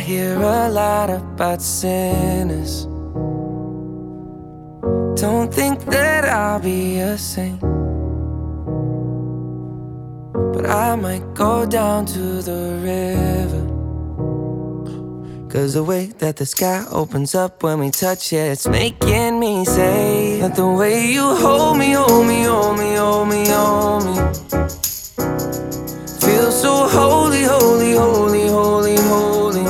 hear a lot about sinners. Don't think that I'll be a saint, but I might go down to the river. 'Cause the way that the sky opens up when we touch it, it's making me say that the way you hold me, hold me, hold me, hold me, hold me, feels so holy, holy, holy, holy, holy.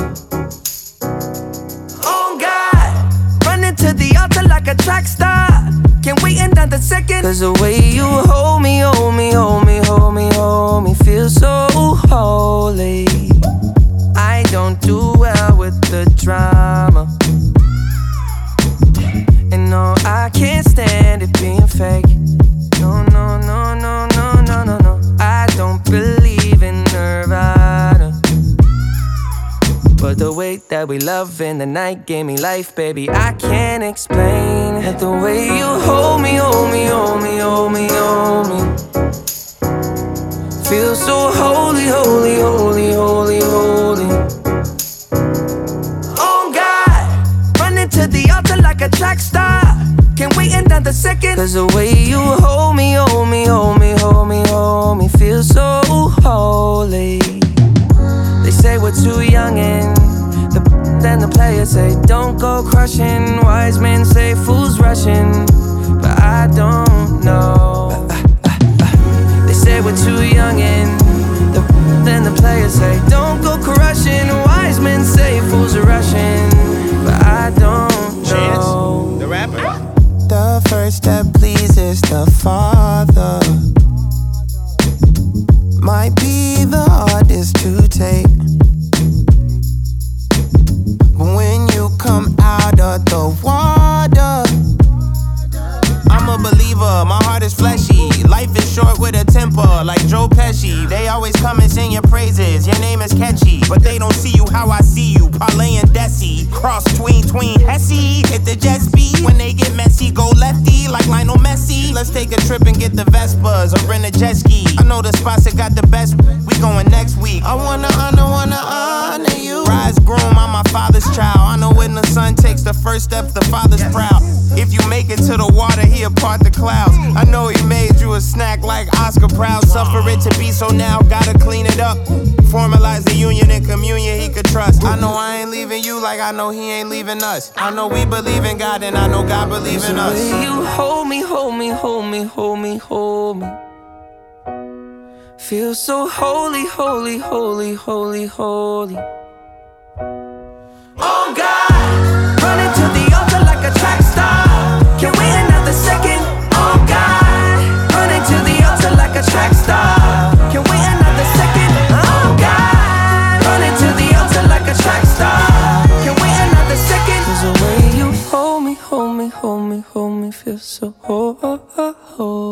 Oh God, running to the altar like a track star, can't wait another second. 'Cause the way you hold me, hold me, hold me, hold me, hold me, feels so holy. I don't do well with the drama, and no, I can't stand it being fake. No, no, no, no, no, no, no, no. I don't believe in Nirvana, but the way that we love in the night gave me life, baby. I can't explain that the way you hold me, hold me, hold me, hold me, hold me, feels so holy, holy, holy, holy, holy. Oh God, running to the altar like a track star, can't wait another second. 'Cause the way you hold me, hold me, hold me, hold me, hold me, feels so holy. They say we're too young and then the players say don't go crushing. Wise men say fools rushing, but I don't know. They say we're too young and then the players say don't go crushing. Wise men say fools are rushing, but I don't know. Chance, the rapper. The first that pleases the Father might be the hardest to take, but when you come out of the water, I'm a believer, my heart is fleshy. Life is short with a temper, like Joe Pesci. They always come and sing your praises, your name is catchy, but they don't see you how I see you. Parlay and Desi, cross tween Hesse. Hit the jet speed, when they get messy, go lefty like Lionel Messi. Let's take a trip and get the Vespas or rent a jet ski. I know the spots that got the best, we going next week. I wanna honor you. Rise groom, I'm my father's child. I know when the son takes the first step, the father's proud. If you make it to the water, he'll part the clouds. I know he made you a snack like Oscar Proud. Suffer it to be, so now gotta clean it up. Formalize the union and communion he could trust. I know I ain't leaving you like I know he ain't leaving us. I know we believe in God and I know God believe in us. The way you hold me, hold me, hold me, hold me, hold me, feels so holy, holy, holy, holy, holy. Oh God, running to the altar like a track star, can't wait another second. Oh God, running to the altar like a track star, can't wait another second. Oh God, running to the altar like a track star, can't wait another second. 'Cause the way you hold me, hold me, hold me, hold me, feels so holy.